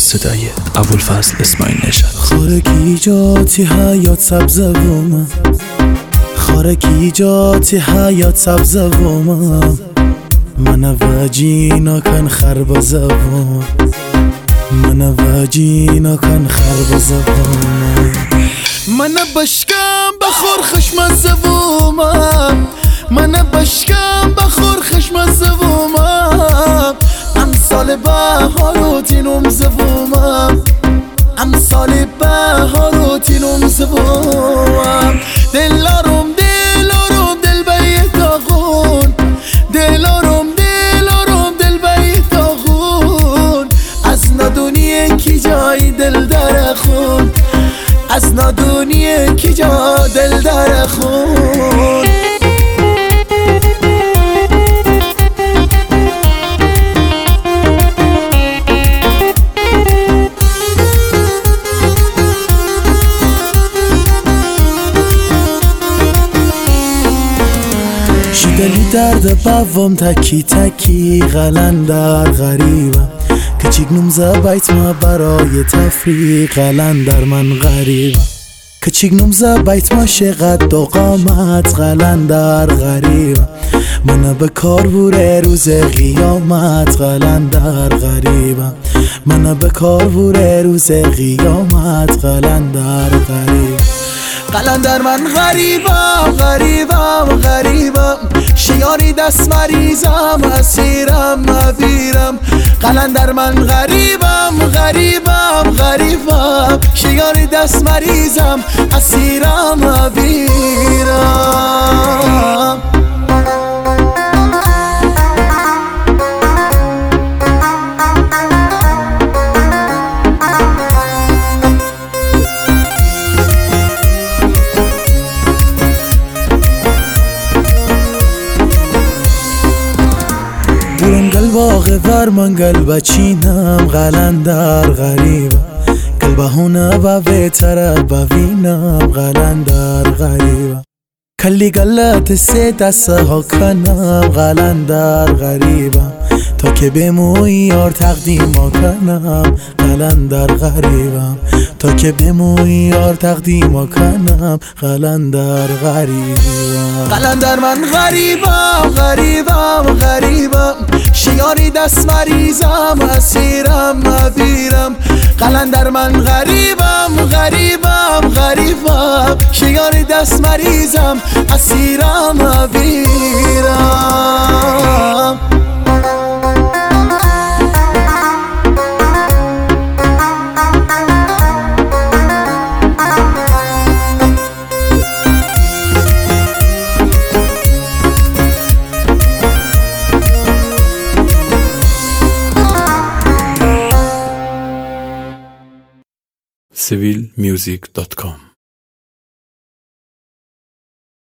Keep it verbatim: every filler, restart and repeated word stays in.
صدای ابوالفضل اسماعیل نژاد. خارکی جاتی حیات سبز بومم، خارکی جاتی حیات سبز بومم، من وجینا کن خربزه بومم، من وجینا کن خربزه بومم، من بشکم بخور خشمزه بومم، من بشکم بخور خشمزه بومم، امسال بهارو تینم زبومم، امسال بهارو تینم زبومم، دلارم دلارم دل بیتاغون، دلارم دلارم دل بیتاغون، از ندونی کی جای دل در خون، از ندونی کی جا دل در خون. شدلی درد بوام تکی تکی قلندر غریبم، کچیک نومزه بیت ما برای تفریق قلندر من غریبم، کچیک نومزه بیت ما شقد دو قامت قلندر غریبم، من به کار بوره روز قیامت قلندر غریبم، من به کار بوره روز قیامت قلندر غریبم، قلندر من غریبم غریبم غریبم، شیاری دست مریضم اسیرم مبیرم، قلندر من غریبم غریبم غریبم، شیاری دست مریضم اسیرم مبیرم. برنگل واقع ورمنگل بچینم قلندر غریبم، قلبه هونه با بهتره ببینم قلندر غریبم، کلی گلت سه دسته ها کنم قلندر غریبم، تا که بموی یار تقدیم ها کنم قلندر غریبم، تا که بموی یار تقدیم ها کنم قلندر غریبم، قلندر من غریبم غریبم غریبم، شیاری دست مریضم اسیرم مبیرم، قلندر من غریبم غریبم غریبم، شیاری دست مریضم اسیرم مبیرم. سیویل میوزیک دات کام